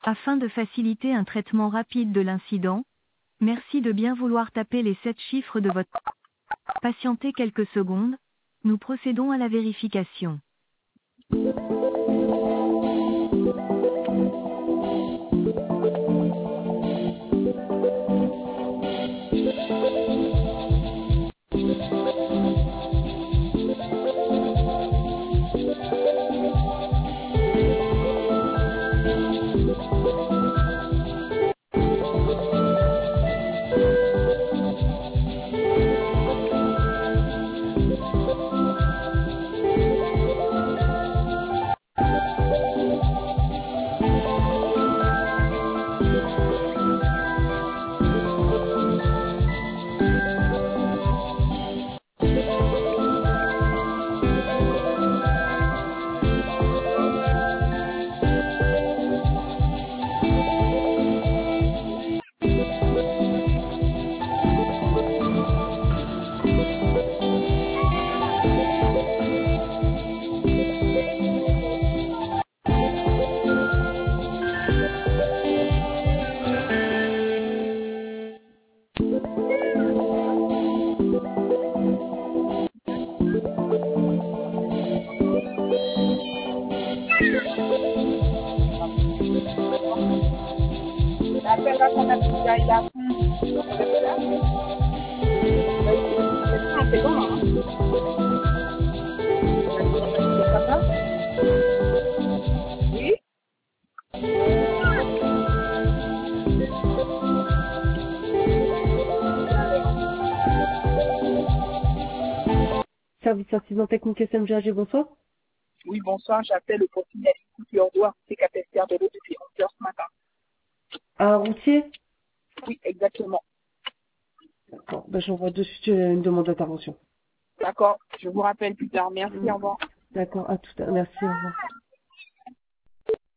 Afin de faciliter un traitement rapide de l'incident, merci de bien vouloir taper les 7 chiffres de votre... Patientez quelques secondes, nous procédons à la vérification. L'appel là qu'on a déjà il a c'est comment oui. Service incident technique SMGAG, bonsoir. Oui, bonsoir, j'appelle le portugais sur doigt, c'est capacitaire de l'eau depuis 11 heures ce matin. Un routier? Oui, exactement. D'accord, ben, j'envoie de suite une demande d'intervention. D'accord, je vous rappelle plus tard. Merci, au revoir. D'accord, à tout à l'heure. Merci, au revoir.